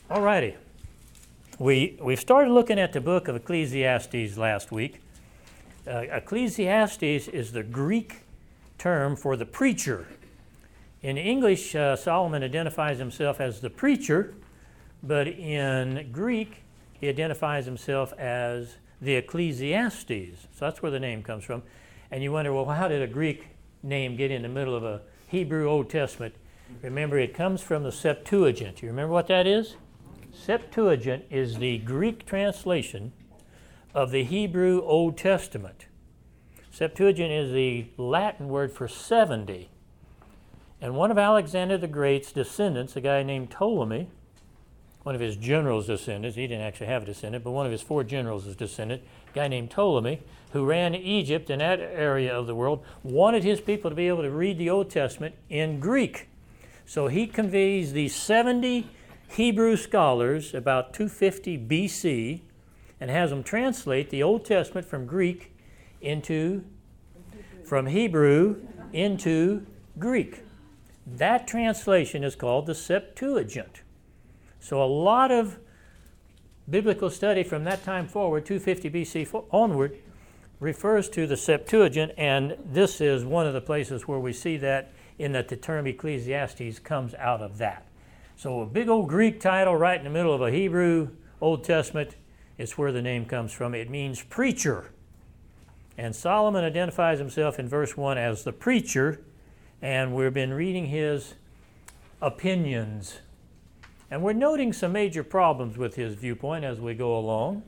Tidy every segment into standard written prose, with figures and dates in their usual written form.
All righty. We started looking at the book of Ecclesiastes last week. Ecclesiastes is the Greek term for the preacher. In English, Solomon identifies himself as the preacher, but in Greek, he identifies himself as the Ecclesiastes. So that's where the name comes from. And you wonder, well, how did a Greek name get in the middle of a Hebrew Old Testament? Remember, it comes from the Septuagint. You remember what that is? Septuagint is the Greek translation of the Hebrew Old Testament. Septuagint is the Latin word for 70. And one of Alexander the Great's descendants, a guy named Ptolemy, one of his generals' descendants, he didn't actually have a descendant, but one of his 4 generals' descendant, a guy named Ptolemy, who ran Egypt and that area of the world, wanted his people to be able to read the Old Testament in Greek. So he convenes these 70 Hebrew scholars about 250 BC and has them translate the Old Testament from Hebrew into Greek. That translation is called the Septuagint. So a lot of biblical study from that time forward, 250 BC onward, refers to the Septuagint, and this is one of the places where we see that in that the term Ecclesiastes comes out of that. So a big old Greek title right in the middle of a Hebrew Old Testament is where the name comes from. It means preacher. And Solomon identifies himself in verse 1 as the preacher, and we've been reading his opinions. And we're noting some major problems with his viewpoint as we go along.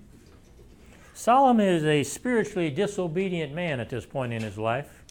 Solomon is a spiritually disobedient man at this point in his life.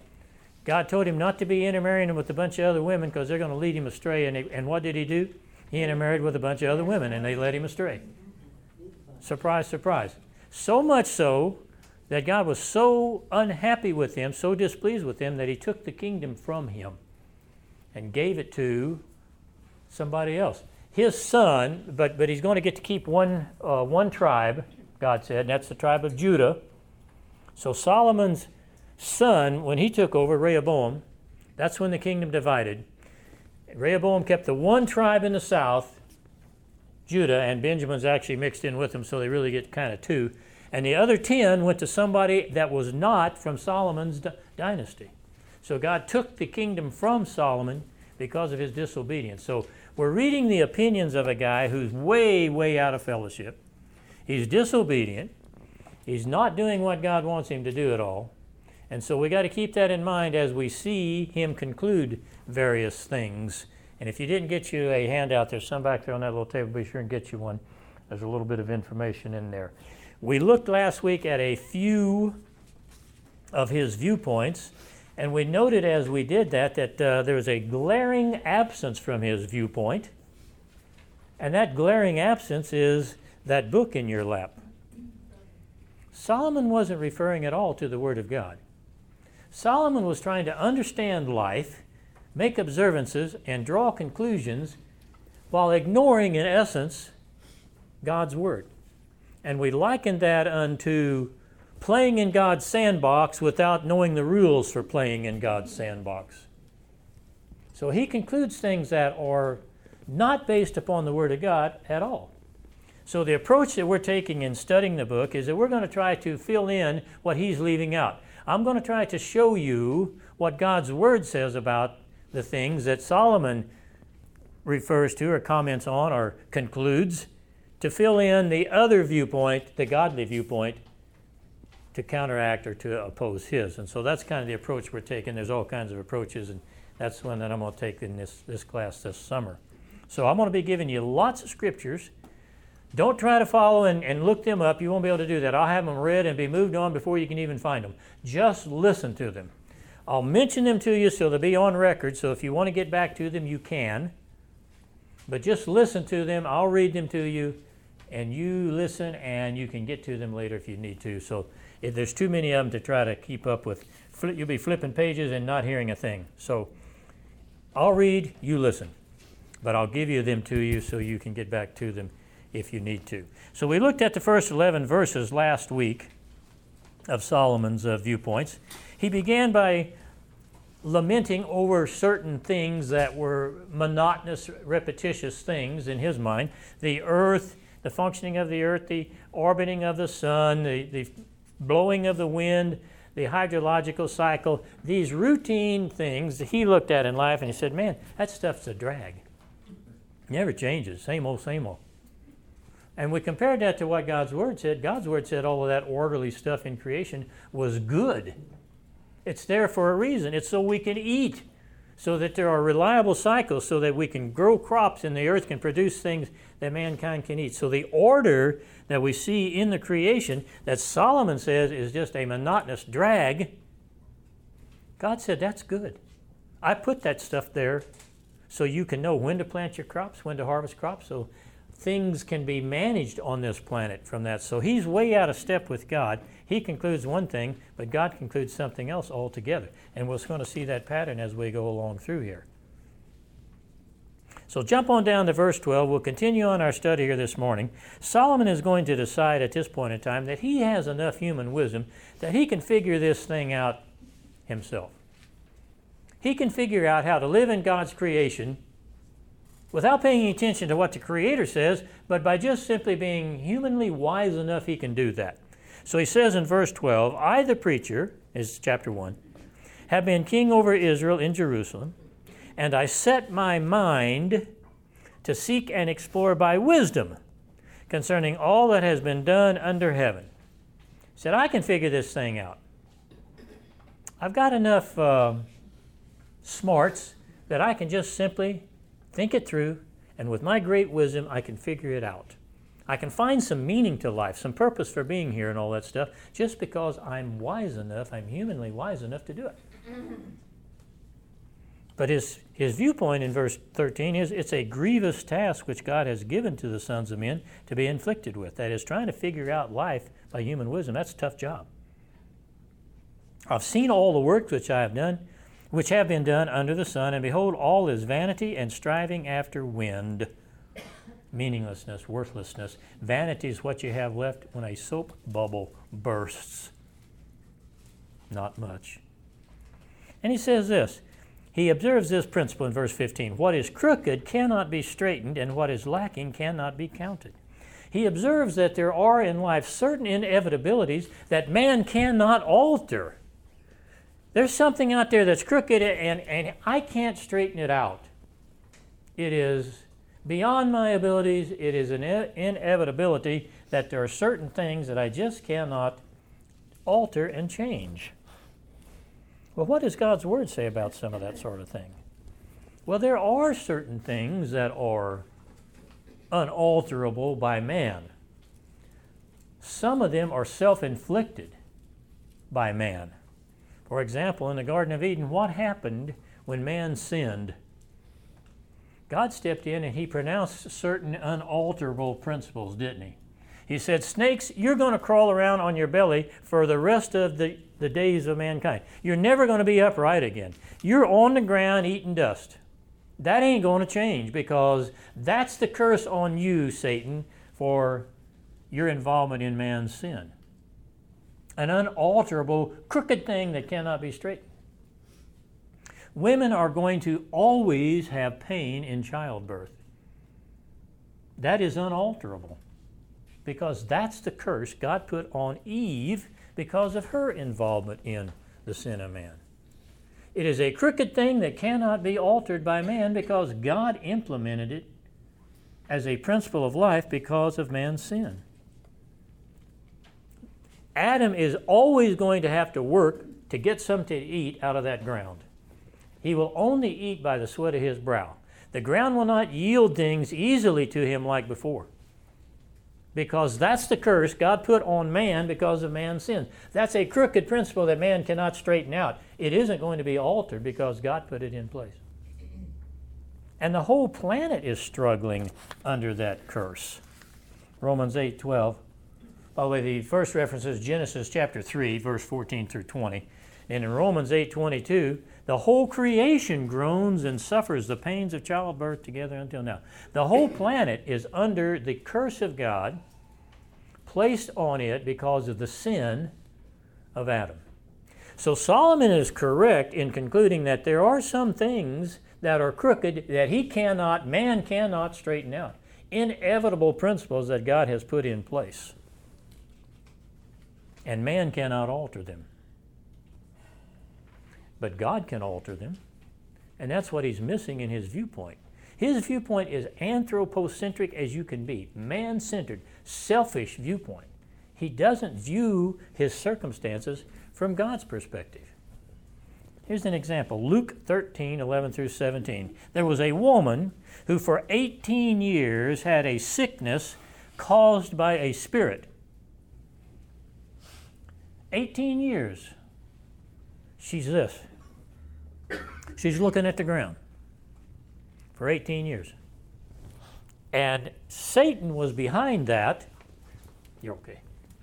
God told him not to be intermarrying with a bunch of other women because they're going to lead him astray. And what did he do? He intermarried with a bunch of other women and they led him astray. Surprise, surprise. So much so that God was so unhappy with him, so displeased with him, that he took the kingdom from him and gave it to somebody else. His son, but he's going to get to keep one tribe, God said, and that's the tribe of Judah. So Solomon's son, when he took over, Rehoboam, that's when the kingdom divided. Rehoboam kept the one tribe in the south, Judah, and Benjamin's actually mixed in with them, so they really get kind of 2. And the other 10 went to somebody that was not from Solomon's dynasty. So God took the kingdom from Solomon because of his disobedience. So we're reading the opinions of a guy who's way, way out of fellowship. He's disobedient. He's not doing what God wants him to do at all. And so we got to keep that in mind as we see him conclude various things. And if you didn't get you a handout, there's some back there on that little table. Be sure and get you one. There's a little bit of information in there. We looked last week at a few of his viewpoints, and we noted as we did that there was a glaring absence from his viewpoint, and that glaring absence is that book in your lap. Solomon wasn't referring at all to the Word of God. Solomon was trying to understand life, make observances, and draw conclusions while ignoring, in essence, God's Word. And we liken that unto playing in God's sandbox without knowing the rules for playing in God's sandbox. So he concludes things that are not based upon the Word of God at all. So the approach that we're taking in studying the book is that we're going to try to fill in what he's leaving out. I'm going to try to show you what God's Word says about the things that Solomon refers to or comments on or concludes, to fill in the other viewpoint, the godly viewpoint, to counteract or to oppose his. And so that's kind of the approach we're taking. There's all kinds of approaches, and that's one that I'm going to take in this class this summer. So I'm going to be giving you lots of scriptures. Don't try to follow and look them up. You won't be able to do that. I'll have them read and be moved on before you can even find them. Just listen to them. I'll mention them to you so they'll be on record, so if you want to get back to them, you can. But just listen to them. I'll read them to you, and you listen, and you can get to them later if you need to. So if there's too many of them to try to keep up with, you'll be flipping pages and not hearing a thing. So I'll read, you listen. But I'll give you them to you so you can get back to them if you need to. So we looked at the first 11 verses last week of Solomon's viewpoints. He began by lamenting over certain things that were monotonous, repetitious things in his mind. The earth, the functioning of the earth, the orbiting of the sun, the blowing of the wind, the hydrological cycle, these routine things that he looked at in life and he said, man, that stuff's a drag. Never changes, same old, same old. And we compared that to what God's Word said. God's Word said all of that orderly stuff in creation was good. It's there for a reason. It's so we can eat, so that there are reliable cycles, so that we can grow crops and the earth can produce things that mankind can eat. So the order that we see in the creation that Solomon says is just a monotonous drag, God said that's good. I put that stuff there so you can know when to plant your crops, when to harvest crops, so things can be managed on this planet from that. So he's way out of step with God. He concludes one thing, but God concludes something else altogether. And we're going to see that pattern as we go along through here. So jump on down to verse 12. We'll continue on our study here this morning. Solomon is going to decide at this point in time that he has enough human wisdom that he can figure this thing out himself. He can figure out how to live in God's creation without paying attention to what the Creator says, but by just simply being humanly wise enough, he can do that. So he says in verse 12, I, the preacher, is chapter 1, have been king over Israel in Jerusalem, and I set my mind to seek and explore by wisdom concerning all that has been done under heaven. He said, I can figure this thing out. I've got enough smarts that I can just simply think it through, and with my great wisdom, I can figure it out. I can find some meaning to life, some purpose for being here and all that stuff, just because I'm wise enough, I'm humanly wise enough to do it. But his viewpoint in verse 13 is it's a grievous task which God has given to the sons of men to be inflicted with. That is, trying to figure out life by human wisdom. That's a tough job. I've seen all the works which I have done, which have been done under the sun, and behold, all is vanity and striving after wind. Meaninglessness, worthlessness. Vanity is what you have left when a soap bubble bursts. Not much. And he says this. He observes this principle in verse 15. What is crooked cannot be straightened, and what is lacking cannot be counted. He observes that there are in life certain inevitabilities that man cannot alter. There's something out there that's crooked, and I can't straighten it out. It is beyond my abilities. It is an inevitability that there are certain things that I just cannot alter and change. Well, what does God's Word say about some of that sort of thing? Well, there are certain things that are unalterable by man. Some of them are self-inflicted by man. For example, in the Garden of Eden, what happened when man sinned? God stepped in and he pronounced certain unalterable principles, didn't he? He said, snakes, you're going to crawl around on your belly for the rest of the days of mankind. You're never going to be upright again. You're on the ground eating dust. That ain't going to change, because that's the curse on you, Satan, for your involvement in man's sin. An unalterable, crooked thing that cannot be straightened. Women are going to always have pain in childbirth. That is unalterable, because that's the curse God put on Eve because of her involvement in the sin of man. It is a crooked thing that cannot be altered by man because God implemented it as a principle of life because of man's sin. Adam is always going to have to work to get something to eat out of that ground. He will only eat by the sweat of his brow. The ground will not yield things easily to him like before, because that's the curse God put on man because of man's sin. That's a crooked principle that man cannot straighten out. It isn't going to be altered because God put it in place. And the whole planet is struggling under that curse. Romans 8:12. By the way, the first reference is Genesis chapter 3, verse 14 through 20. And in Romans 8:22, the whole creation groans and suffers the pains of childbirth together until now. The whole planet is under the curse of God placed on it because of the sin of Adam. So Solomon is correct in concluding that there are some things that are crooked that man cannot straighten out. Inevitable principles that God has put in place. And man cannot alter them. But God can alter them. And that's what he's missing in his viewpoint. His viewpoint is anthropocentric as you can be, man-centered, selfish viewpoint. He doesn't view his circumstances from God's perspective. Here's an example. Luke 13, 11 through 17. There was a woman who for 18 years had a sickness caused by a spirit. 18 years. She's this. She's looking at the ground for 18 years. And Satan was behind that. You're okay.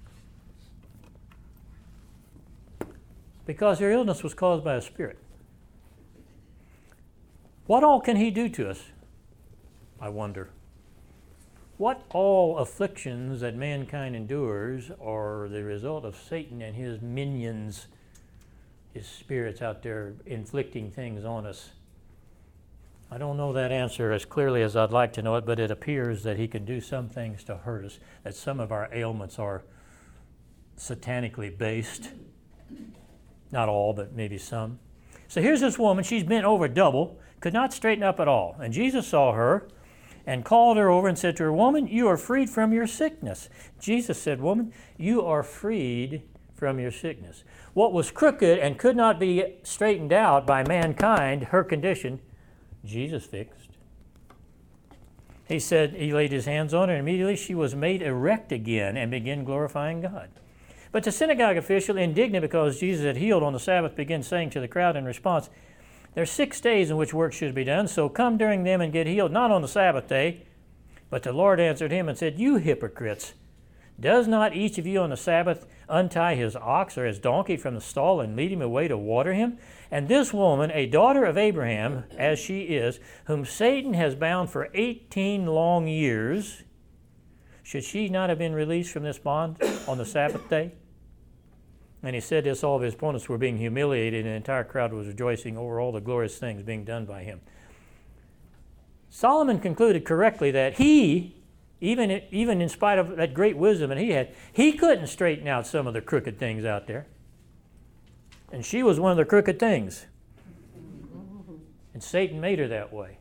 Because her illness was caused by a spirit. What all can he do to us? I wonder. What all afflictions that mankind endures are the result of Satan and his minions, his spirits out there inflicting things on us. I don't know that answer as clearly as I'd like to know it, but it appears that he can do some things to hurt us, that some of our ailments are satanically based. Not all, but maybe some. So here's this woman. She's bent over double, could not straighten up at all. And Jesus saw her and called her over and said to her, "Woman, you are freed from your sickness." Jesus said, "Woman, you are freed from your sickness." What was crooked and could not be straightened out by mankind, her condition, Jesus fixed. He said, he laid his hands on her, and immediately she was made erect again and began glorifying God. But the synagogue official, indignant because Jesus had healed on the Sabbath, began saying to the crowd in response, "There are 6 days in which work should be done, so come during them and get healed, not on the Sabbath day." But the Lord answered him and said, "You hypocrites, does not each of you on the Sabbath untie his ox or his donkey from the stall and lead him away to water him? And this woman, a daughter of Abraham, as she is, whom Satan has bound for 18 long years, should she not have been released from this bond on the Sabbath day?" And he said this, all of his opponents were being humiliated, and the entire crowd was rejoicing over all the glorious things being done by him. Solomon concluded correctly that he, even in spite of that great wisdom that he had, he couldn't straighten out some of the crooked things out there. And she was one of the crooked things. And Satan made her that way.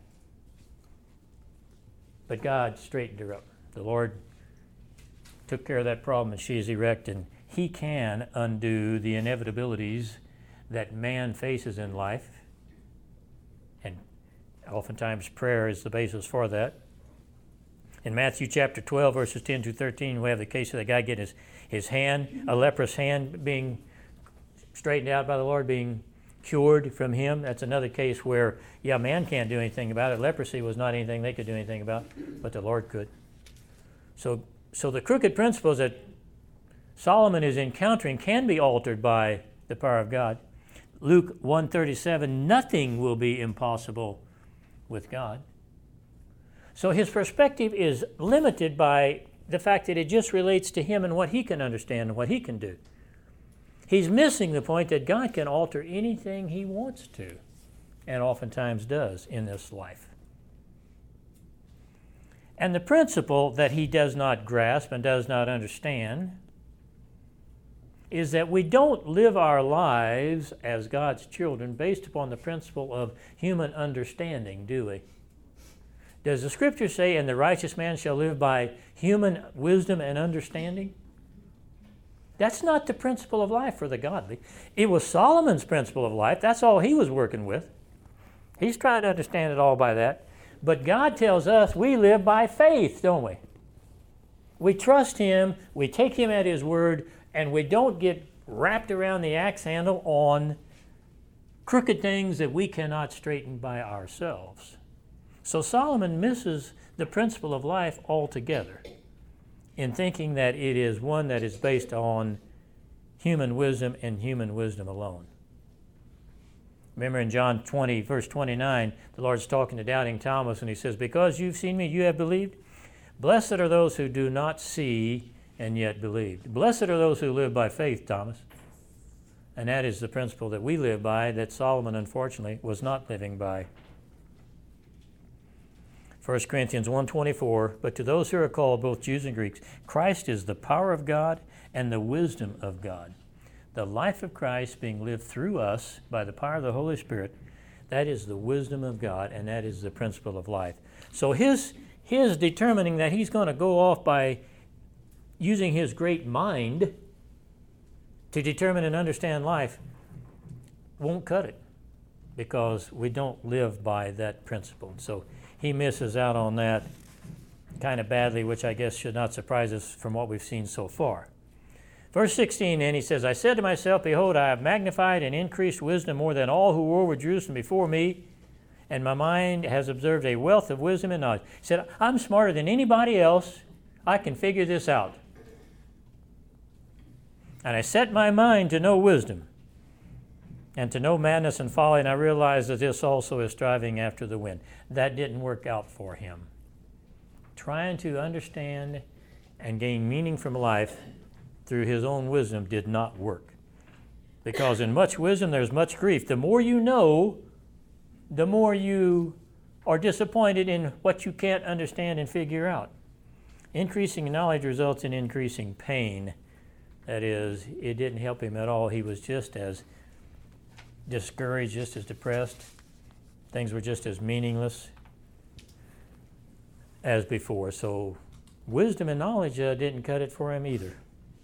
But God straightened her up. The Lord took care of that problem, and she is erect, and he can undo the inevitabilities that man faces in life. And oftentimes prayer is the basis for that. In Matthew chapter 12, verses 10 through 13, we have the case of the guy getting his hand, a leprous hand, being straightened out by the Lord, being cured from him. That's another case where, man can't do anything about it. Leprosy was not anything they could do anything about, but the Lord could. So the crooked principles that Solomon is encountering can be altered by the power of God. Luke 1:37, nothing will be impossible with God. So his perspective is limited by the fact that it just relates to him and what he can understand and what he can do. He's missing the point that God can alter anything he wants to, and oftentimes does in this life. And the principle that he does not grasp and does not understand is that we don't live our lives as God's children based upon the principle of human understanding, do we? Does the Scripture say, "And the righteous man shall live by human wisdom and understanding"? That's not the principle of life for the godly. It was Solomon's principle of life. That's all he was working with. He's trying to understand it all by that. But God tells us we live by faith, don't we? We trust him, we take him at his word, and we don't get wrapped around the axe handle on crooked things that we cannot straighten by ourselves. So Solomon misses the principle of life altogether in thinking that it is one that is based on human wisdom and human wisdom alone. Remember in John 20, verse 29, the Lord's talking to doubting Thomas, and he says, "Because you've seen me, you have believed? Blessed are those who do not see and yet believed." Blessed are those who live by faith, Thomas. And that is the principle that we live by, that Solomon, unfortunately, was not living by. 1 Corinthians 1:24, but to those who are called, both Jews and Greeks, Christ is the power of God and the wisdom of God. The life of Christ being lived through us by the power of the Holy Spirit, that is the wisdom of God, and that is the principle of life. So his determining that he's going to go off by using his great mind to determine and understand life won't cut it, because we don't live by that principle. So he misses out on that kind of badly, which I guess should not surprise us from what we've seen so far. Verse 16, and he says, I said to myself, behold, I have magnified and increased wisdom more than all who were over Jerusalem before me, and my mind has observed a wealth of wisdom and knowledge. He said, I'm smarter than anybody else. I can figure this out. And I set my mind to know wisdom and to know madness and folly, and I realized that this also is striving after the wind. That didn't work out for him. Trying to understand and gain meaning from life through his own wisdom did not work. Because in much wisdom there's much grief. The more you know, the more you are disappointed in what you can't understand and figure out. Increasing knowledge results in increasing pain. That is, it didn't help him at all. He was just as discouraged, just as depressed. Things were just as meaningless as before. So wisdom and knowledge didn't cut it for him either.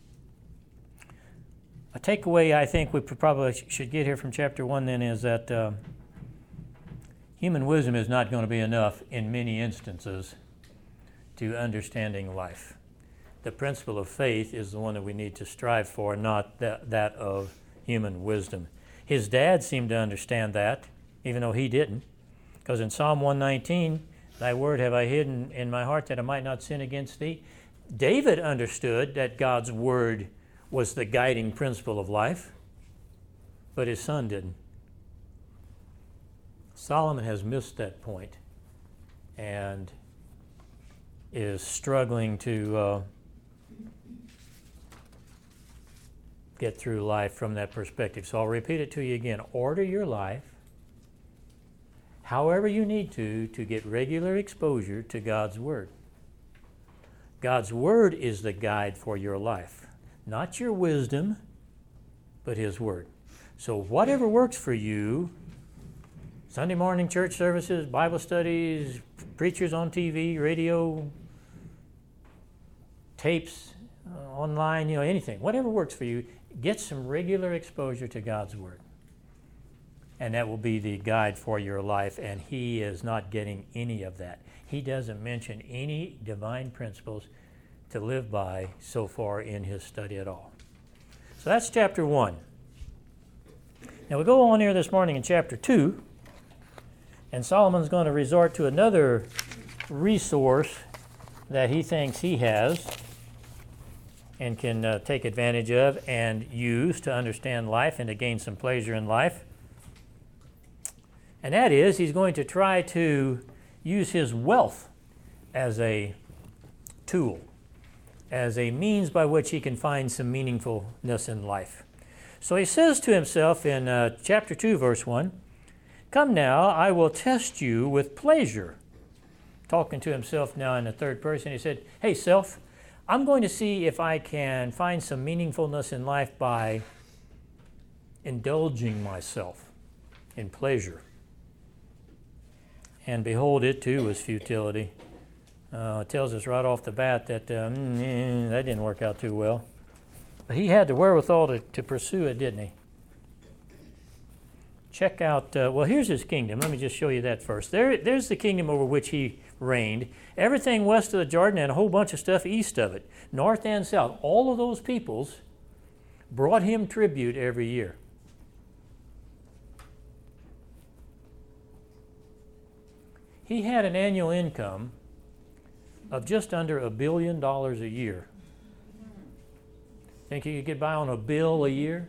A takeaway I think we probably should get here from chapter 1 then is that human wisdom is not going to be enough in many instances to understanding life. The principle of faith is the one that we need to strive for, not that of human wisdom. His dad seemed to understand that, even though he didn't. Because in Psalm 119, thy word have I hidden in my heart that I might not sin against thee. David understood that God's word was the guiding principle of life, but his son didn't. Solomon has missed that point and is struggling to get through life from that perspective. So I'll repeat it to you again. Order your life however you need to get regular exposure to God's Word. God's Word is the guide for your life. Not your wisdom, but His Word. So whatever works for you, Sunday morning church services, Bible studies, preachers on TV, radio, tapes, online, anything, whatever works for you, get some regular exposure to God's Word. And that will be the guide for your life, and he is not getting any of that. He doesn't mention any divine principles to live by so far in his study at all. So that's chapter 1. Now we go on here this morning in chapter 2, and Solomon's going to resort to another resource that he thinks he has and can take advantage of and use to understand life and to gain some pleasure in life. And that is, he's going to try to use his wealth as a tool, as a means by which he can find some meaningfulness in life. So he says to himself in chapter 2, verse 1, "Come now, I will test you with pleasure." Talking to himself now in the third person, he said, "Hey, self, I'm going to see if I can find some meaningfulness in life by indulging myself in pleasure." And behold, it too was futility. It tells us right off the bat that that didn't work out too well. But he had the wherewithal to pursue it, didn't he? Check out, here's his kingdom. Let me just show you that first. There's the kingdom over which he reigned. Everything west of the Jordan and a whole bunch of stuff east of it, north and south. All of those peoples brought him tribute every year. He had an annual income of just under $1 billion a year. Think you could get by on $1 billion a year?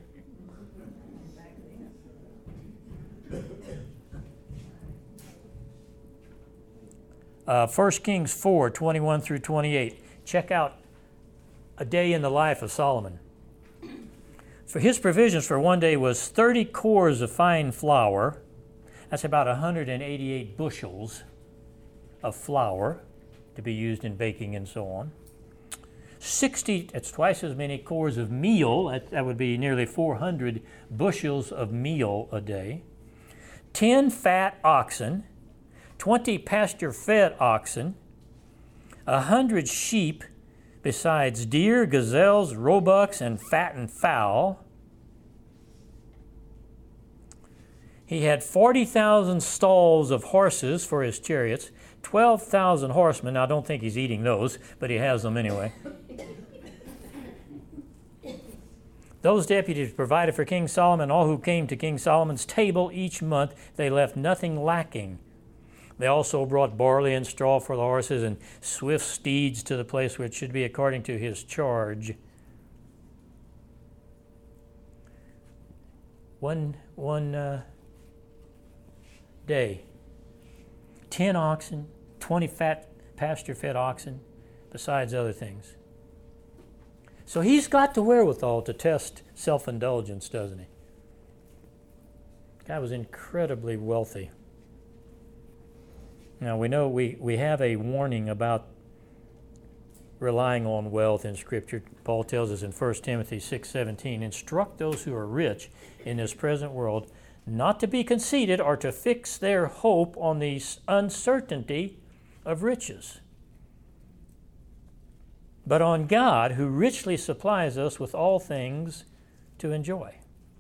First Kings 4, 21 through 28. Check out a day in the life of Solomon. For his provisions for one day was 30 cores of fine flour. That's about 188 bushels of flour to be used in baking and so on. 60, that's twice as many cores of meal. That would be nearly 400 bushels of meal a day. 10 fat oxen, 20 pasture-fed oxen, 100 sheep, besides deer, gazelles, roebucks, and fattened fowl. He had 40,000 stalls of horses for his chariots, 12,000 horsemen. Now, I don't think he's eating those, but he has them anyway. Those deputies provided for King Solomon, all who came to King Solomon's table each month. They left nothing lacking. They also brought barley and straw for the horses and swift steeds to the place where it should be according to his charge. One day, 10 oxen, 20 fat pasture-fed oxen, besides other things. So he's got the wherewithal to test self-indulgence, doesn't he? The guy was incredibly wealthy. Now, we know we have a warning about relying on wealth in Scripture. Paul tells us in 1 Timothy 6:17, instruct those who are rich in this present world not to be conceited or to fix their hope on the uncertainty of riches, but on God, who richly supplies us with all things to enjoy.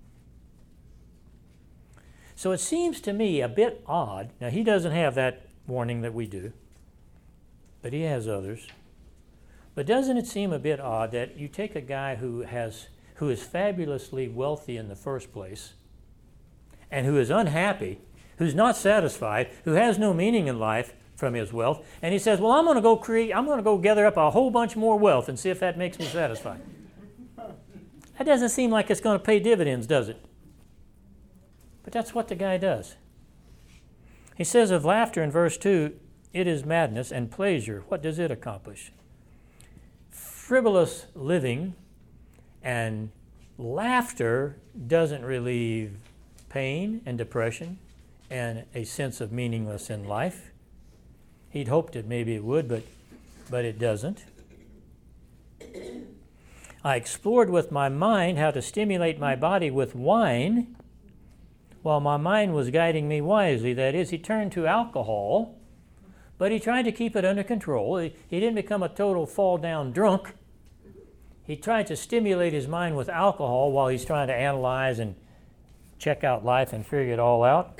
So it seems to me a bit odd. Now, he doesn't have that warning that we do, but he has others. But doesn't it seem a bit odd that you take a guy who is fabulously wealthy in the first place, and who is unhappy, who's not satisfied, who has no meaning in life from his wealth, and he says, well, I'm going to go gather up a whole bunch more wealth and see if that makes me satisfied. That doesn't seem like it's going to pay dividends, does it? But that's what the guy does. He says of laughter in verse 2, it is madness, and pleasure, what does it accomplish? Frivolous living and laughter doesn't relieve pain and depression and a sense of meaningless in life. He'd hoped that maybe it would, but it doesn't. I explored with my mind how to stimulate my body with wine while my mind was guiding me wisely. That is, he turned to alcohol, but he tried to keep it under control. He didn't become a total fall-down drunk. He tried to stimulate his mind with alcohol while he's trying to analyze and check out life and figure it all out.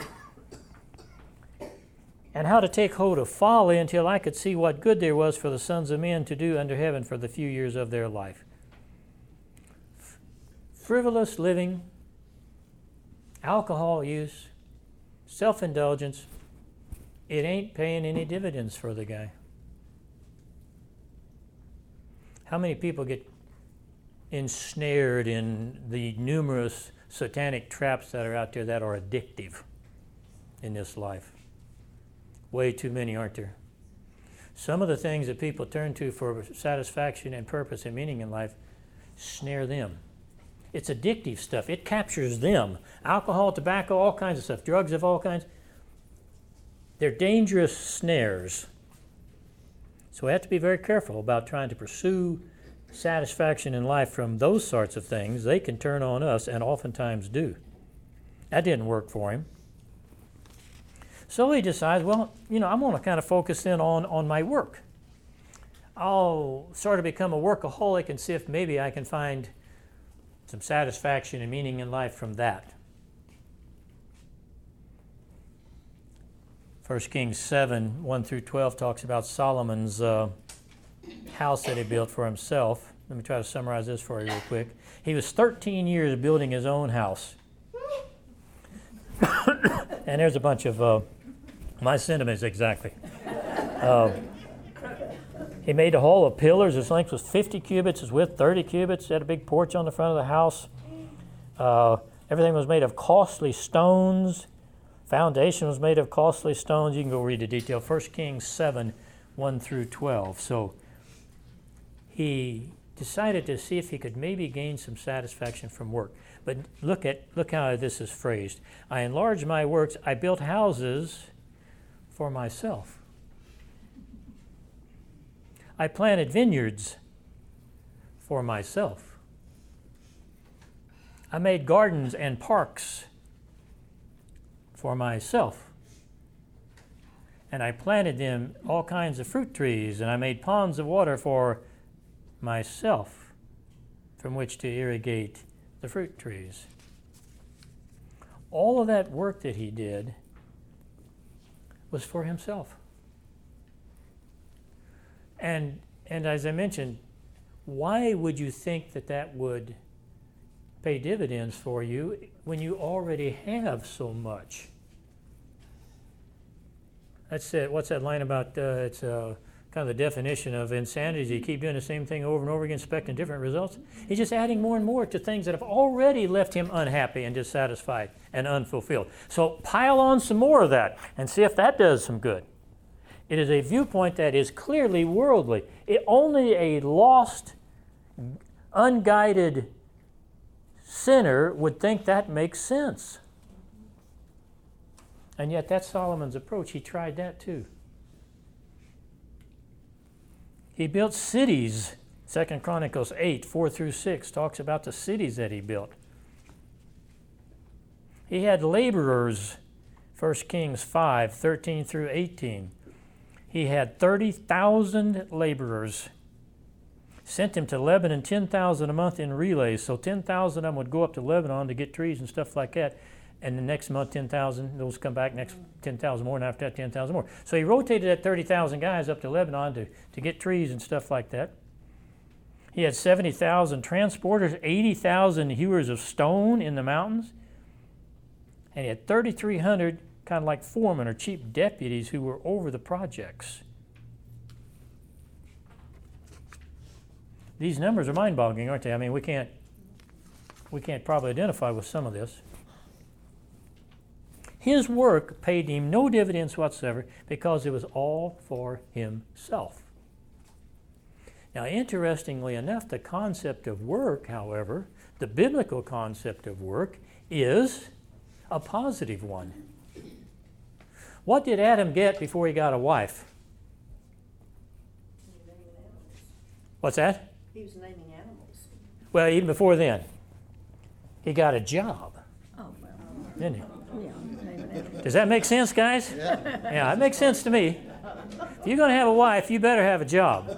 And how to take hold of folly until I could see what good there was for the sons of men to do under heaven for the few years of their life. Frivolous living, alcohol use, self-indulgence, it ain't paying any dividends for the guy. How many people get ensnared in the numerous satanic traps that are out there that are addictive in this life? Way too many, aren't there? Some of the things that people turn to for satisfaction and purpose and meaning in life snare them. It's addictive stuff. It captures them. Alcohol, tobacco, all kinds of stuff. Drugs of all kinds. They're dangerous snares. So we have to be very careful about trying to pursue satisfaction in life from those sorts of things. They can turn on us, and oftentimes do. That didn't work for him. So he decides, well, I'm going to kind of focus in on my work. I'll sort of become a workaholic and see if maybe I can find some satisfaction and meaning in life from that. 1 Kings 7, 1 through 12 talks about Solomon's house that he built for himself. Let me try to summarize this for you real quick. He was 13 years building his own house. And there's a bunch of my sentiments exactly. He made a hall of pillars. His length was 50 cubits. His width 30 cubits. He had a big porch on the front of the house. Everything was made of costly stones. Foundation was made of costly stones. You can go read the detail. 1 Kings 7, 1 through 12. So he decided to see if he could maybe gain some satisfaction from work. But look how this is phrased. I enlarged my works. I built houses for myself. I planted vineyards for myself. I made gardens and parks for myself. And I planted them all kinds of fruit trees, and I made ponds of water for myself from which to irrigate the fruit trees. All of that work that he did was for himself. And as I mentioned, why would you think that that would pay dividends for you when you already have so much? That's it. What's that line about? It's kind of the definition of insanity is you keep doing the same thing over and over again, expecting different results. He's just adding more and more to things that have already left him unhappy and dissatisfied and unfulfilled. So pile on some more of that and see if that does some good. It is a viewpoint that is clearly worldly. Only a lost, unguided sinner would think that makes sense. And yet that's Solomon's approach. He tried that too. He built cities. 2 Chronicles 8, 4 through 6 talks about the cities that he built. He had laborers, 1 Kings 5, 13 through 18. He had 30,000 laborers. Sent them to Lebanon, 10,000 a month in relays. So 10,000 of them would go up to Lebanon to get trees and stuff like that. And the next month, 10,000, those come back, next 10,000 more, and after that, 10,000 more. So he rotated that 30,000 guys up to Lebanon to get trees and stuff like that. He had 70,000 transporters, 80,000 hewers of stone in the mountains. And he had 3,300 kind of like foremen or chief deputies who were over the projects. These numbers are mind-boggling, aren't they? I mean, we can't probably identify with some of this. His work paid him no dividends whatsoever because it was all for himself. Now, interestingly enough, the concept of work, however, the biblical concept of work, is a positive one. What did Adam get before he got a wife? What's that? He was naming animals. Well, even before then, he got a job. Oh, well. Didn't he? Yeah, naming animals. Does that make sense, guys? Yeah, it makes sense to me. If you're going to have a wife, you better have a job.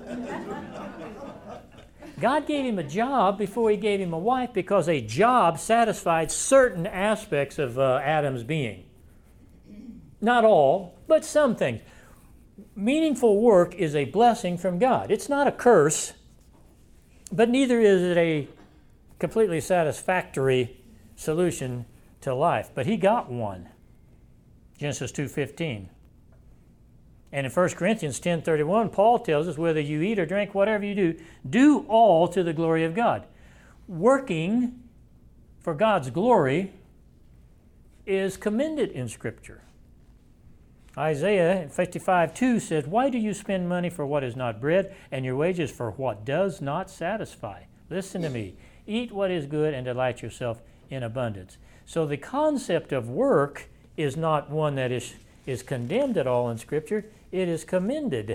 God gave him a job before he gave him a wife because a job satisfied certain aspects of Adam's being. Not all, but some things. Meaningful work is a blessing from God. It's not a curse, but neither is it a completely satisfactory solution to life. But he got one. Genesis 2:15. And in 1 Corinthians 10:31, Paul tells us, whether you eat or drink, whatever you do, do all to the glory of God. Working for God's glory is commended in Scripture. Isaiah 55:2 says, why do you spend money for what is not bread, and your wages for what does not satisfy? Listen to me. Eat what is good and delight yourself in abundance. So the concept of work is not one that is condemned at all in Scripture. It is commended.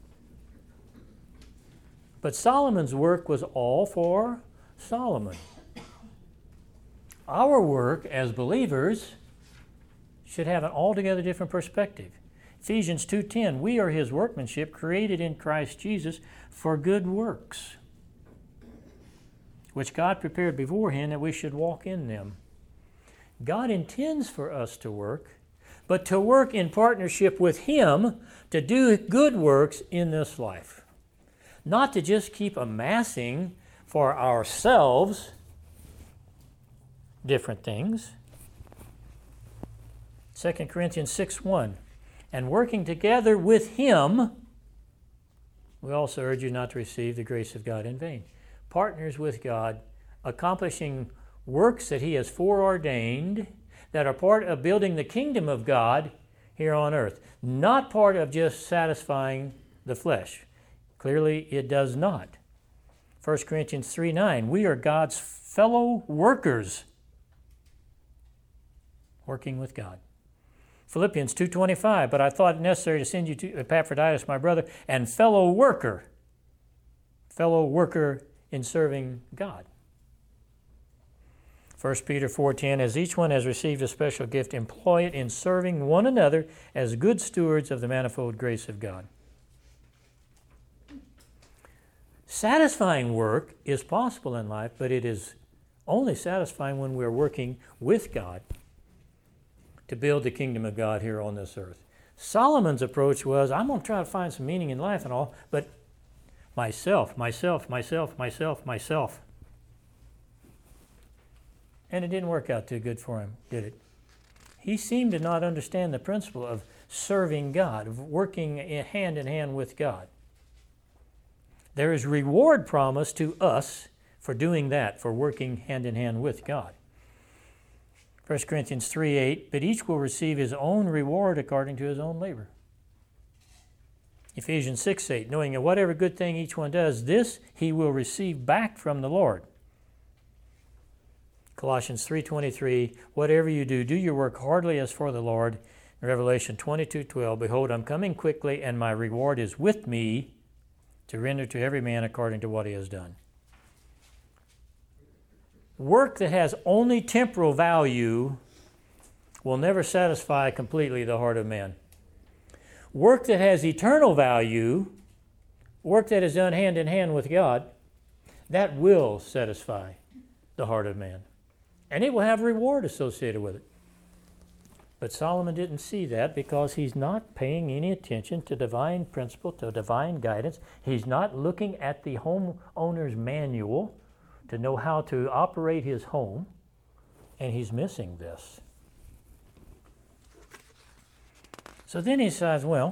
But Solomon's work was all for Solomon. Our work as believers should have an altogether different perspective. Ephesians 2:10, we are his workmanship, created in Christ Jesus for good works, which God prepared beforehand that we should walk in them. God intends for us to work, but to work in partnership with him to do good works in this life. Not to just keep amassing for ourselves different things. 2 Corinthians 6:1, and working together with him, we also urge you not to receive the grace of God in vain. Partners with God, accomplishing works that he has foreordained that are part of building the kingdom of God here on earth, not part of just satisfying the flesh. Clearly, it does not. 1 Corinthians 3:9, we are God's fellow workers, working with God. Philippians 2:25, but I thought it necessary to send you to Epaphroditus, my brother, and fellow worker in serving God. 1 Peter 4:10, as each one has received a special gift, employ it in serving one another as good stewards of the manifold grace of God. Satisfying work is possible in life, but it is only satisfying when we're working with God to build the kingdom of God here on this earth. Solomon's approach was, I'm going to try to find some meaning in life and all, but myself. And it didn't work out too good for him, did it? He seemed to not understand the principle of serving God, of working hand in hand with God. There is reward promised to us for doing that, for working hand in hand with God. 1 Corinthians 3:8, but each will receive his own reward according to his own labor. Ephesians 6:8, knowing that whatever good thing each one does, this he will receive back from the Lord. Colossians 3:23, whatever you do, do your work heartily as for the Lord. Revelation 22:12, behold, I'm coming quickly, and my reward is with me to render to every man according to what he has done. Work that has only temporal value will never satisfy completely the heart of man. Work that has eternal value, work that is done hand in hand with God, that will satisfy the heart of man. And it will have reward associated with it. But Solomon didn't see that because he's not paying any attention to divine principle, to divine guidance. He's not looking at the homeowner's manual to know how to operate his home, and he's missing this. So then he says, well,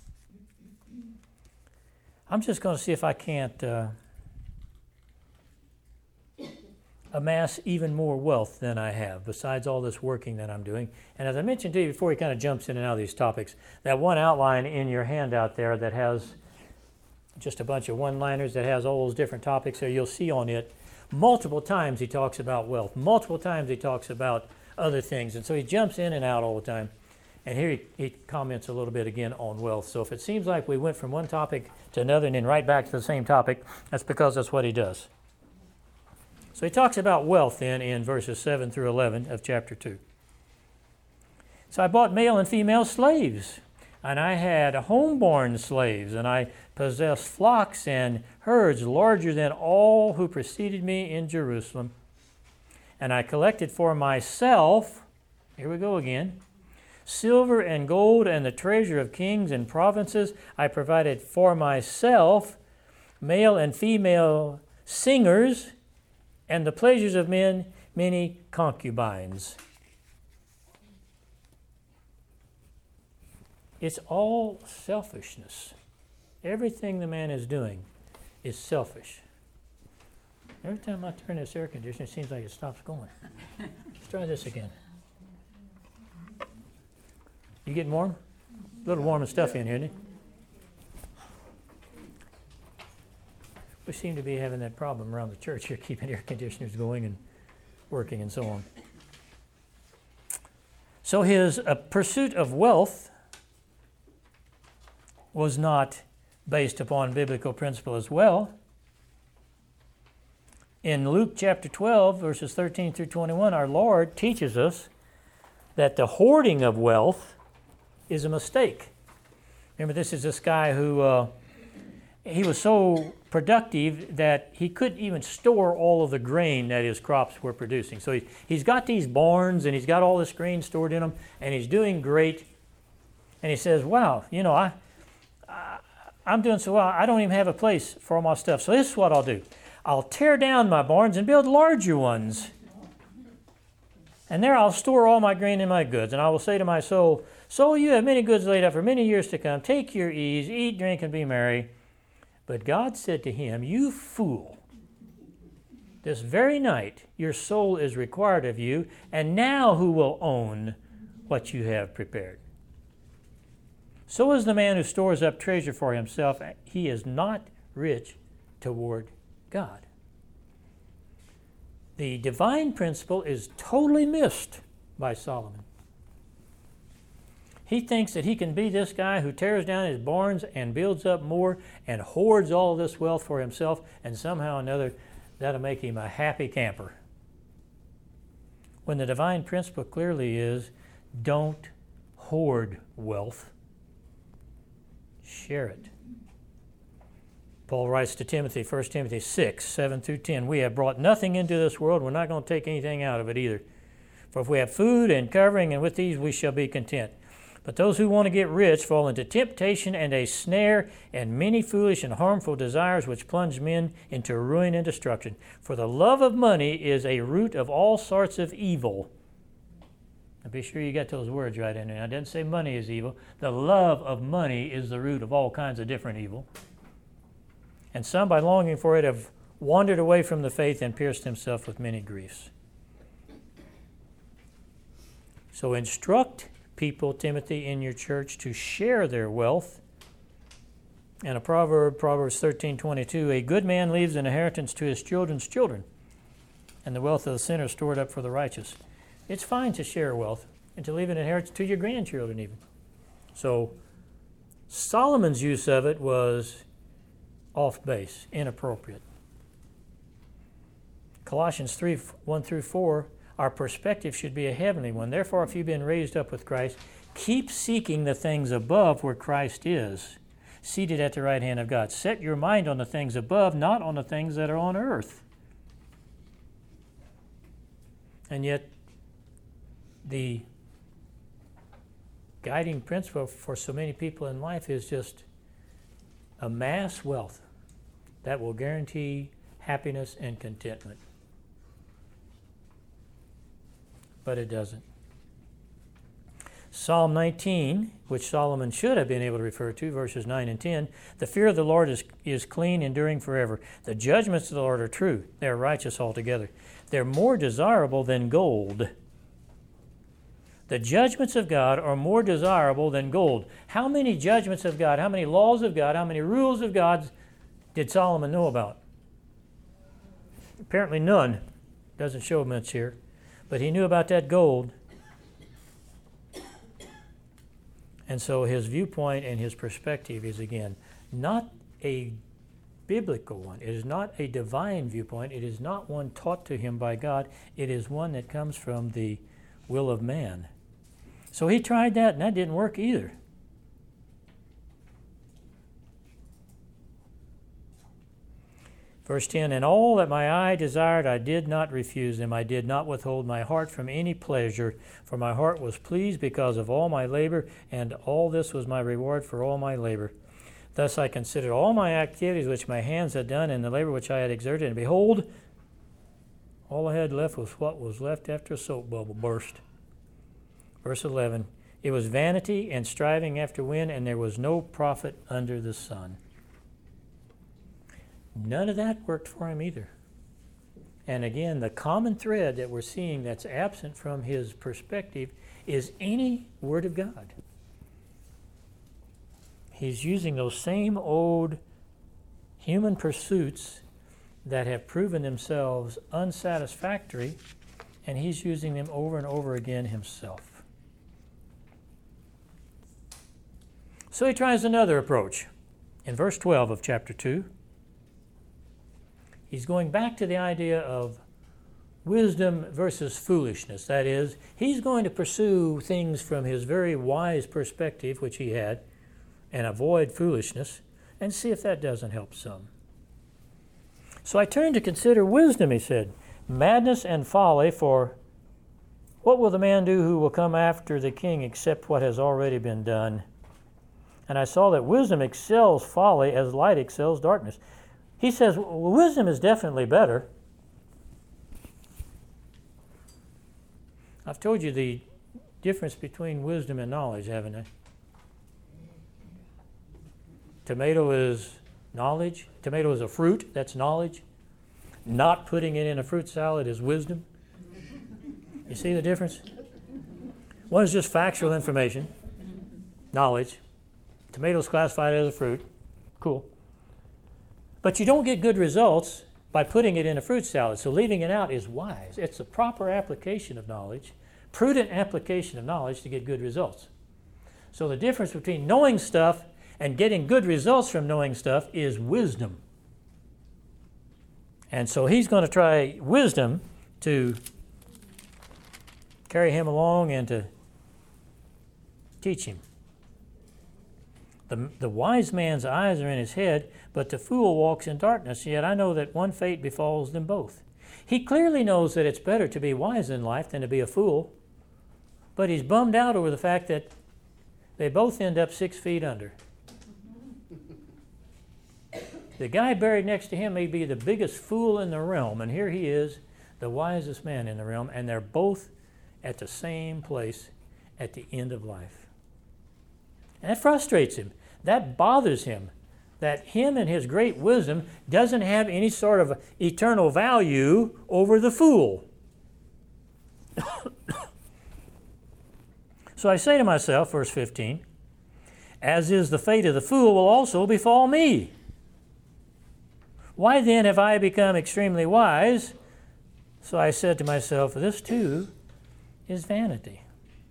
I'm just going to see if I can't amass even more wealth than I have, besides all this working that I'm doing. And as I mentioned to you before, he kind of jumps in and out of these topics, that one outline in your handout there that has just a bunch of one-liners that has all those different topics there, you'll see on it, multiple times he talks about wealth. Multiple times he talks about other things. And so he jumps in and out all the time. And here he comments a little bit again on wealth. So if it seems like we went from one topic to another and then right back to the same topic, that's because that's what he does. So he talks about wealth then in verses 7 through 11 of chapter 2. So I bought male and female slaves, and I had homeborn slaves, and I possessed flocks and herds larger than all who preceded me in Jerusalem. And I collected for myself, here we go again, silver and gold and the treasure of kings and provinces. I provided for myself male and female singers, and the pleasures of men, many concubines. It's all selfishness. Everything the man is doing is selfish. Every time I turn this air conditioner, it seems like it stops going. Let's try this again. You getting warm? A little warm and stuffy in here, isn't it? We seem to be having that problem around the church here, keeping air conditioners going and working and so on. So his pursuit of wealth was not based upon biblical principle as well. In Luke chapter 12, verses 13 through 21, our Lord teaches us that the hoarding of wealth is a mistake. Remember, this is this guy who he was so productive that he couldn't even store all of the grain that his crops were producing. So he's got these barns and he's got all this grain stored in them and he's doing great. And he says, wow, you know, I'm doing so well, I don't even have a place for all my stuff. So this is what I'll do. I'll tear down my barns and build larger ones. And there I'll store all my grain and my goods. And I will say to my soul, soul, you have many goods laid up for many years to come. Take your ease, eat, drink, and be merry. But God said to him, you fool, this very night your soul is required of you, and now who will own what you have prepared? So is the man who stores up treasure for himself. He is not rich toward God. The divine principle is totally missed by Solomon. He thinks that he can be this guy who tears down his barns and builds up more and hoards all this wealth for himself, and somehow or another that'll make him a happy camper. When the divine principle clearly is, don't hoard wealth. Share it. Paul writes to Timothy, 1 Timothy 6, 7 through 10, we have brought nothing into this world. We're not going to take anything out of it either. For if we have food and covering, and with these we shall be content. But those who want to get rich fall into temptation and a snare and many foolish and harmful desires which plunge men into ruin and destruction. For the love of money is a root of all sorts of evil. Now be sure you got those words right in there. I didn't say money is evil. The love of money is the root of all kinds of different evil. And some, by longing for it, have wandered away from the faith and pierced himself with many griefs. So instruct people, Timothy, in your church to share their wealth. And a proverb, Proverbs 13:22, a good man leaves an inheritance to his children's children, and the wealth of the sinner is stored up for the righteous. It's fine to share wealth and to leave an inheritance to your grandchildren even. So Solomon's use of it was off base, inappropriate. Colossians 3:1 through 4, our perspective should be a heavenly one. Therefore, if you've been raised up with Christ, keep seeking the things above where Christ is, seated at the right hand of God. Set your mind on the things above, not on the things that are on earth. And yet, the guiding principle for so many people in life is just amass wealth that will guarantee happiness and contentment. But it doesn't. Psalm 19, which Solomon should have been able to refer to, verses 9 and 10, the fear of the Lord is clean, enduring forever. The judgments of the Lord are true. They are righteous altogether. They're more desirable than gold. The judgments of God are more desirable than gold. How many judgments of God, how many laws of God, how many rules of God did Solomon know about? Apparently none. Doesn't show much here. But he knew about that gold. And so his viewpoint and his perspective is, again, not a biblical one. It is not a divine viewpoint. It is not one taught to him by God. It is one that comes from the will of man. So he tried that, and that didn't work either. Verse 10, and all that my eye desired, I did not refuse them. I did not withhold my heart from any pleasure, for my heart was pleased because of all my labor, and all this was my reward for all my labor. Thus I considered all my activities which my hands had done, and the labor which I had exerted, and behold, all I had left was what was left after a soap bubble burst. Verse 11, it was vanity and striving after wind, and there was no profit under the sun. None of that worked for him either. And again, the common thread that we're seeing that's absent from his perspective is any Word of God. He's using those same old human pursuits that have proven themselves unsatisfactory, and he's using them over and over again himself. So he tries another approach. In verse 12 of chapter 2, he's going back to the idea of wisdom versus foolishness. That is, he's going to pursue things from his very wise perspective, which he had, and avoid foolishness, and see if that doesn't help some. So I turn to consider wisdom, he said, madness and folly, for what will the man do who will come after the king except what has already been done? And I saw that wisdom excels folly as light excels darkness. He says, well, wisdom is definitely better. I've told you the difference between wisdom and knowledge, haven't I? Tomato is knowledge. Tomato is a fruit, that's knowledge. Not putting it in a fruit salad is wisdom. You see the difference? One is just factual information, knowledge. Tomatoes classified as a fruit. Cool. But you don't get good results by putting it in a fruit salad. So leaving it out is wise. It's the proper application of knowledge, prudent application of knowledge to get good results. So the difference between knowing stuff and getting good results from knowing stuff is wisdom. And so he's going to try wisdom to carry him along and to teach him. The wise man's eyes are in his head, but the fool walks in darkness, yet I know that one fate befalls them both. He clearly knows that it's better to be wise in life than to be a fool, but he's bummed out over the fact that they both end up 6 feet under. The guy buried next to him may be the biggest fool in the realm, and here he is, the wisest man in the realm, and they're both at the same place at the end of life. And that frustrates him. That bothers him, that him and his great wisdom doesn't have any sort of eternal value over the fool. So I say to myself, verse 15, as is the fate of the fool will also befall me. Why then have I become extremely wise? So I said to myself, this too is vanity.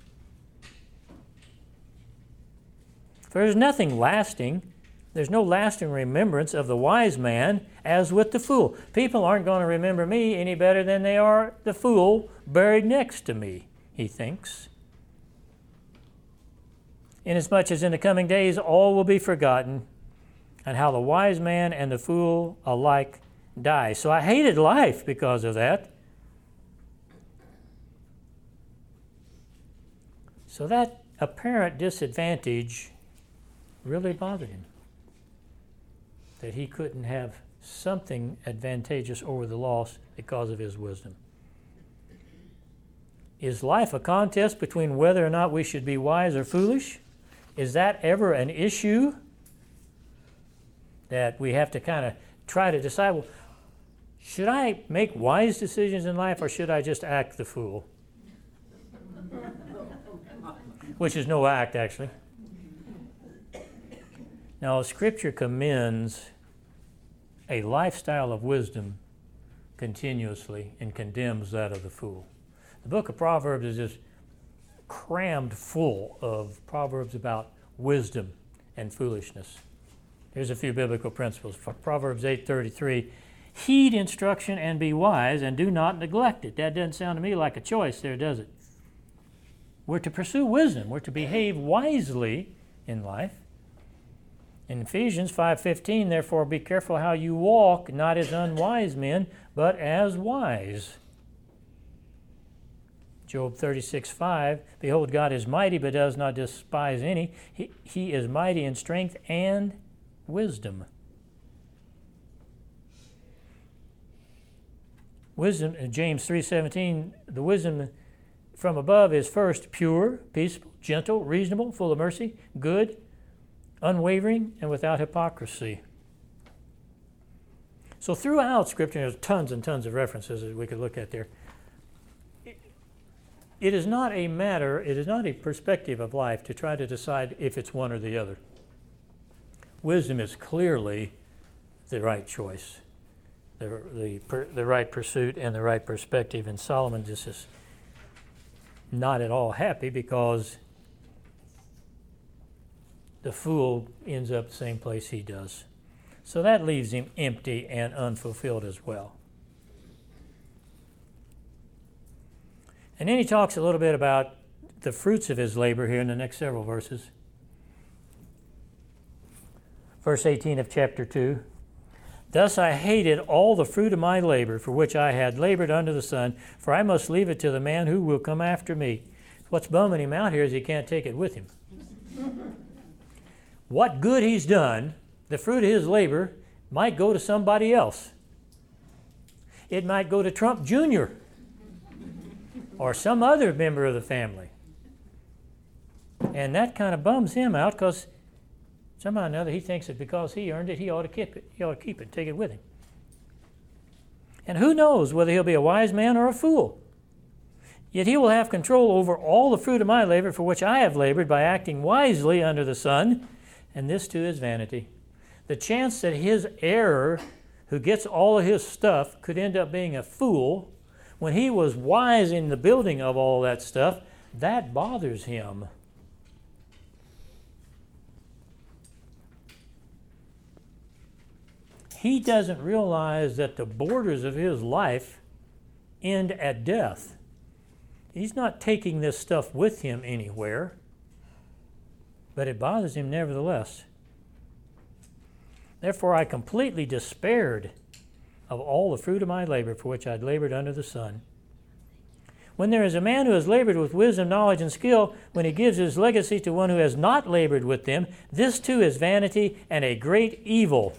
For there's nothing lasting. There's no lasting remembrance of the wise man as with the fool. People aren't going to remember me any better than they are the fool buried next to me, he thinks. Inasmuch as in the coming days all will be forgotten, and how the wise man and the fool alike die. So I hated life because of that. So that apparent disadvantage really bothered him, that he couldn't have something advantageous over the loss because of his wisdom. Is life a contest between whether or not we should be wise or foolish? Is that ever an issue that we have to kind of try to decide, well, should I make wise decisions in life or should I just act the fool? Which is no act, actually. Now, Scripture commends a lifestyle of wisdom continuously and condemns that of the fool. The book of Proverbs is just crammed full of proverbs about wisdom and foolishness. Here's a few biblical principles. Proverbs 8:33, heed instruction and be wise, and do not neglect it. That doesn't sound to me like a choice there, does it? We're to pursue wisdom. We're to behave wisely in life. In Ephesians 5:15, therefore be careful how you walk, not as unwise men, but as wise. Job 36:5, behold, God is mighty, but does not despise any. He is mighty in strength and wisdom. Wisdom, James 3:17, the wisdom from above is first pure, peaceable, gentle, reasonable, full of mercy, good, unwavering, and without hypocrisy. So throughout Scripture, there's tons and tons of references that we could look at there. It is not a perspective of life to try to decide if it's one or the other. Wisdom is clearly the right choice, the right pursuit and the right perspective. And Solomon just is not at all happy because the fool ends up the same place he does. So that leaves him empty and unfulfilled as well. And then he talks a little bit about the fruits of his labor here in the next several verses. Verse 18 of chapter 2. Thus I hated all the fruit of my labor, for which I had labored under the sun, for I must leave it to the man who will come after me. What's bumming him out here is he can't take it with him. What good he's done, the fruit of his labor, might go to somebody else. It might go to Trump Jr. or some other member of the family. And that kind of bums him out because somehow or another he thinks that because he earned it, he ought to keep it. He ought to keep it, take it with him. And who knows whether he'll be a wise man or a fool. Yet he will have control over all the fruit of my labor for which I have labored by acting wisely under the sun, and this too is vanity. The chance that his error who gets all of his stuff could end up being a fool when he was wise in the building of all that stuff. That bothers him. He doesn't realize that the borders of his life end at death. He's not taking this stuff with him anywhere, but it bothers him nevertheless. Therefore, I completely despaired of all the fruit of my labor for which I had labored under the sun. When there is a man who has labored with wisdom, knowledge, and skill, when he gives his legacy to one who has not labored with them, this too is vanity and a great evil.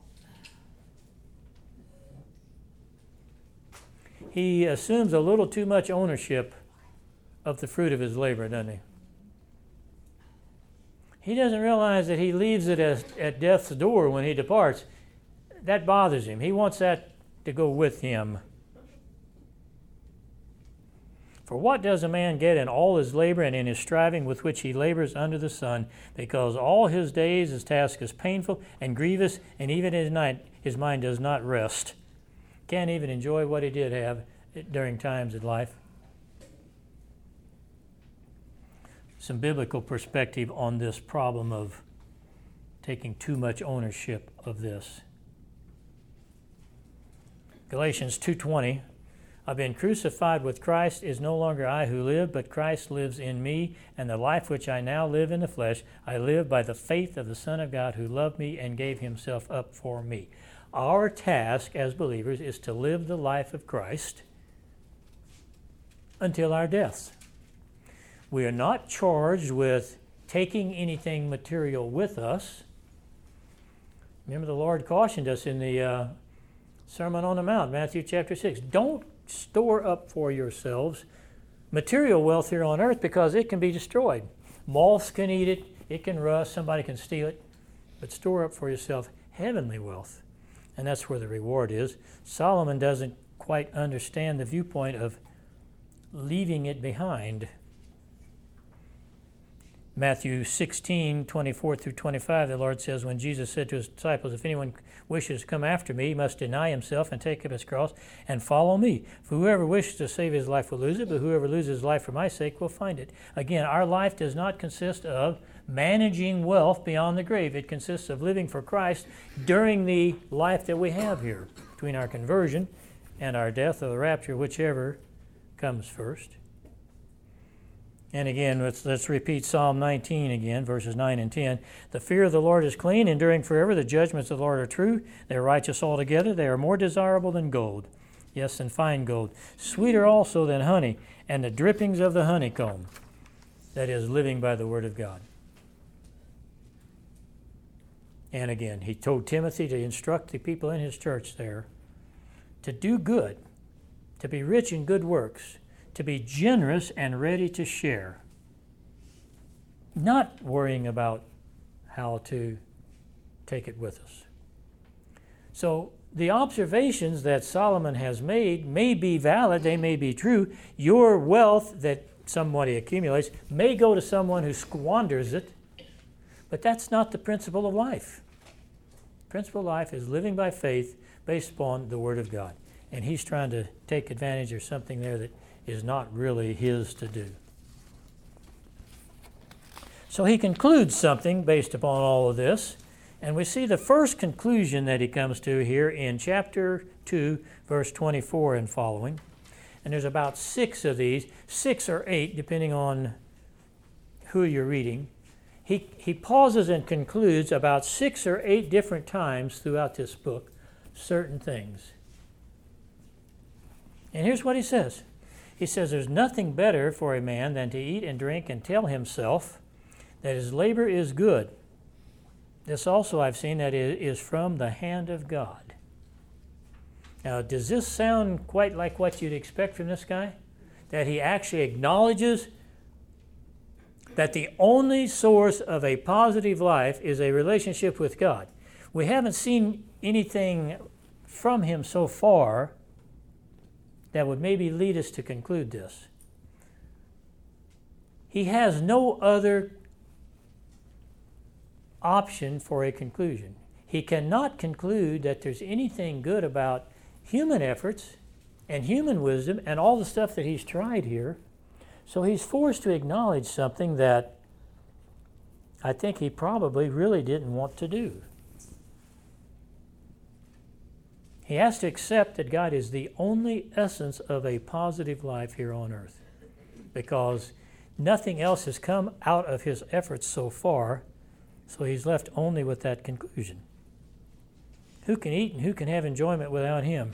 He assumes a little too much ownership of the fruit of his labor, doesn't he? He doesn't realize that he leaves it at death's door when he departs. That bothers him. He wants that to go with him. For what does a man get in all his labor and in his striving with which he labors under the sun? Because all his days his task is painful and grievous, and even at night his mind does not rest. Can't even enjoy what he did have during times in life. Some biblical perspective on this problem of taking too much ownership of this. Galatians 2:20, I've been crucified with Christ. It is no longer I who live, but Christ lives in me, and the life which I now live in the flesh, I live by the faith of the Son of God who loved me and gave himself up for me. Our task as believers is to live the life of Christ until our deaths. We are not charged with taking anything material with us. Remember, the Lord cautioned us in the Sermon on the Mount, Matthew chapter 6. Don't store up for yourselves material wealth here on earth, because it can be destroyed. Moths can eat it, it can rust, somebody can steal it. But store up for yourself heavenly wealth. And that's where the reward is. Solomon doesn't quite understand the viewpoint of leaving it behind. Matthew 16:24-25, the Lord says, when Jesus said to his disciples, if anyone wishes to come after me, he must deny himself and take up his cross and follow me. For whoever wishes to save his life will lose it, but whoever loses his life for my sake will find it. Again, our life does not consist of managing wealth beyond the grave. It consists of living for Christ during the life that we have here, between our conversion and our death or the rapture, whichever comes first. And again, let's repeat Psalm 19 again, verses 9 and 10. The fear of the Lord is clean, enduring forever. The judgments of the Lord are true. They are righteous altogether. They are more desirable than gold, yes, than fine gold. Sweeter also than honey, and the drippings of the honeycomb. That is, living by the word of God. And again, he told Timothy to instruct the people in his church there to do good, to be rich in good works, to be generous and ready to share, not worrying about how to take it with us. So the observations that Solomon has made may be valid, they may be true. Your wealth that somebody accumulates may go to someone who squanders it, but that's not the principle of life. The principle of life is living by faith based upon the Word of God. And he's trying to take advantage of something there that is not really his to do. So he concludes something based upon all of this, and we see the first conclusion that he comes to here in chapter 2, verse 24 and following. And there's about 6 of these, 6 or 8, depending on who you're reading. He pauses and concludes about 6 or 8 different times throughout this book certain things. And here's what he says. He says, there's nothing better for a man than to eat and drink and tell himself that his labor is good. This also I've seen that it is from the hand of God. Now, does this sound quite like what you'd expect from this guy? That he actually acknowledges that the only source of a positive life is a relationship with God. We haven't seen anything from him so far that would maybe lead us to conclude this. He has no other option for a conclusion. he cannot conclude that there's anything good about human efforts and human wisdom and all the stuff that he's tried here. So he's forced to acknowledge something that I think he probably really didn't want to do. He has to accept that God is the only essence of a positive life here on earth, because nothing else has come out of his efforts so far, so he's left only with that conclusion. Who can eat and who can have enjoyment without him?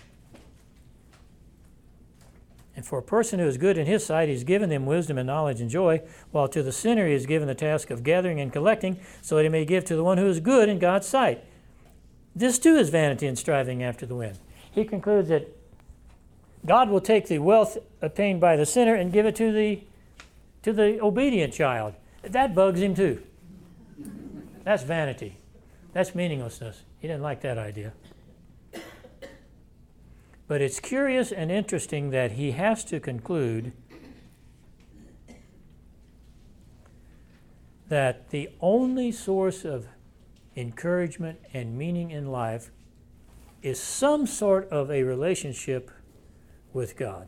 And for a person who is good in his sight, he's given them wisdom and knowledge and joy, while to the sinner he is given the task of gathering and collecting, so that he may give to the one who is good in God's sight. This too is vanity and striving after the wind. He concludes that God will take the wealth obtained by the sinner and give it to the obedient child. That bugs him too. That's vanity. That's meaninglessness. He didn't like that idea. But it's curious and interesting that he has to conclude that the only source of encouragement and meaning in life is some sort of a relationship with God.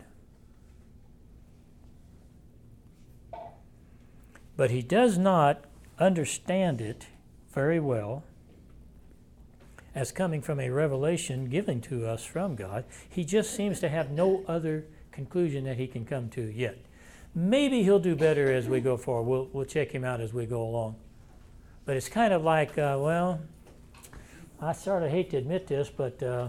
But he does not understand it very well as coming from a revelation given to us from God. He just seems to have no other conclusion that he can come to yet. Maybe he'll do better as we go forward. We'll check him out as we go along. But it's kind of like, well, I sort of hate to admit this, but the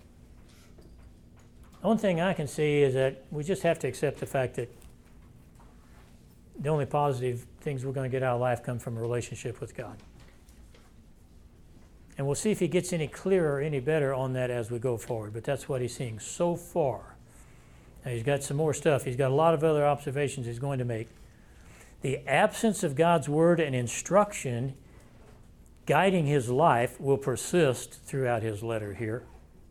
one thing I can see is that we just have to accept the fact that the only positive things we're going to get out of life come from a relationship with God. And we'll see if he gets any clearer, any better on that as we go forward. But that's what he's seeing so far. Now, he's got some more stuff. He's got a lot of other observations he's going to make. The absence of God's word and instruction guiding his life will persist throughout his letter here.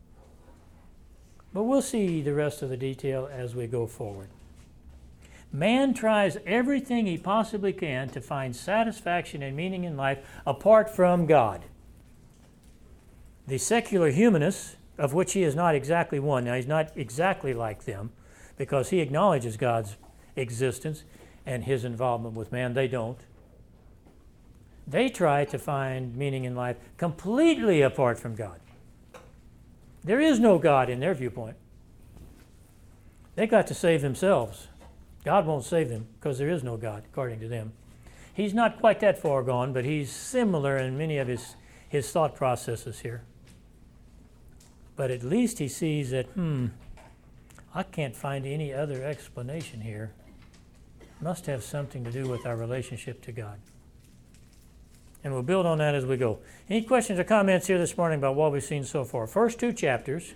But we'll see the rest of the detail as we go forward. Man tries everything he possibly can to find satisfaction and meaning in life apart from God. The secular humanists, of which he is not exactly one, now he's not exactly like them, because he acknowledges God's existence and his involvement with man. They don't. They try to find meaning in life completely apart from God. There is no God in their viewpoint. They've got to save themselves. God won't save them because there is no God, according to them. He's not quite that far gone, but he's similar in many of his thought processes here. But at least he sees that, I can't find any other explanation here. Must have something to do with our relationship to God. And we'll build on that as we go. Any questions or comments here this morning about what we've seen so far? First 2 chapters,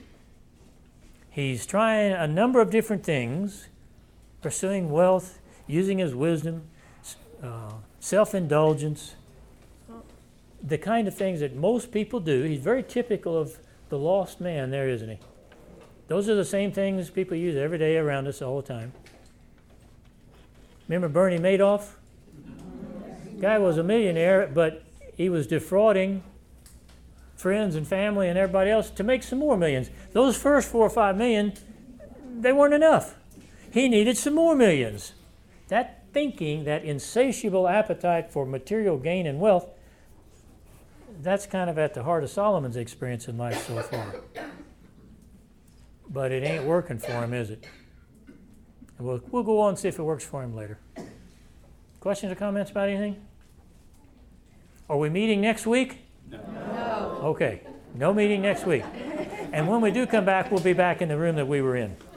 he's trying a number of different things, pursuing wealth, using his wisdom, self-indulgence, the kind of things that most people do. He's very typical of the lost man there, isn't he? Those are the same things people use every day around us all the time. Remember Bernie Madoff? Guy was a millionaire, but he was defrauding friends and family and everybody else to make some more millions. Those first 4 or 5 million, they weren't enough. He needed some more millions. That thinking, that insatiable appetite for material gain and wealth, that's kind of at the heart of Solomon's experience in life so far. But it ain't working for him, is it? And we'll go on and see if it works for him later. Questions or comments about anything? Are we meeting next week? No. Okay, no meeting next week. And when we do come back, we'll be back in the room that we were in.